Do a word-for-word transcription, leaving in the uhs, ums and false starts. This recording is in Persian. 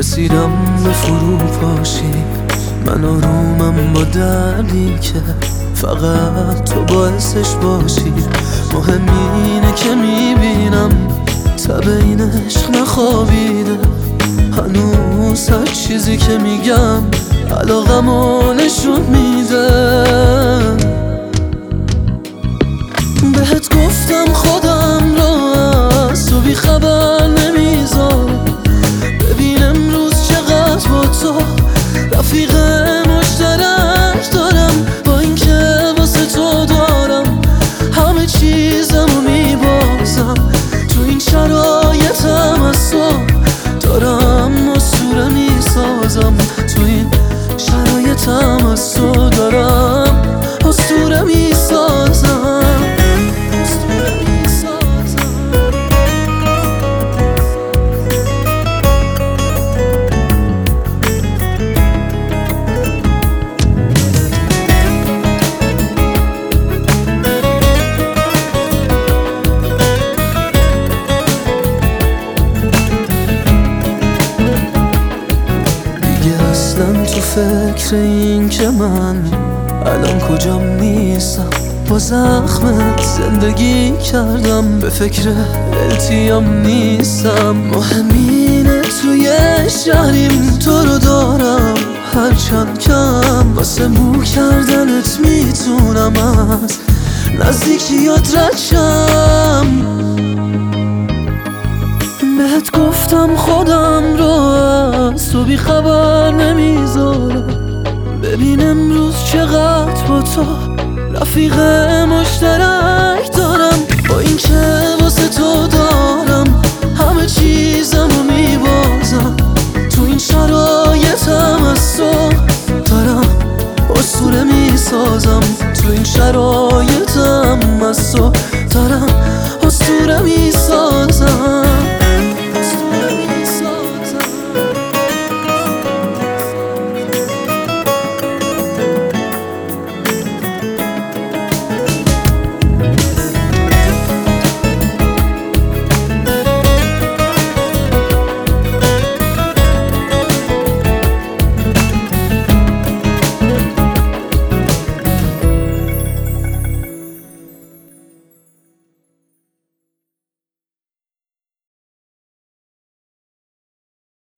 رسیدم به فرو پاشی، من آرومم با دردی که فقط تو باعثش باشی. مهم اینه که میبینم تب این عشق نخوابیده، هنوز هر چیزی که میگم علاقمو نشون میده. بهت گفتم خودم را از تو بی خبر نمیذارم، ببین امروز چقدر با تو رفیق مشترک دارم. با اینکه واسه تو دارم همه چیزمو میبازم، تو این شرایطم از تو دارم اسطوره میسازم، تو این شرایطم از تو دارم اسطوره میسازم. تو فکر این که من الان کجام نیستم، با زخمت زندگی کردم، به فکر التیام نیستم. مهم اینه توی شهریم تو رو دارم، هرچند کم واسه مو کردنت میتونم از نزدیکیات رد شم. بهت گفتم خودم رو از تو بی خبر نمیذارم، ببین امروز چقدر با تو رفیق مشترک دارم. با این که واسه تو دارم همه چیزمو میبازم، تو این شرایطم از تو دارم اسطوره میسازم، تو این شرایطم از تو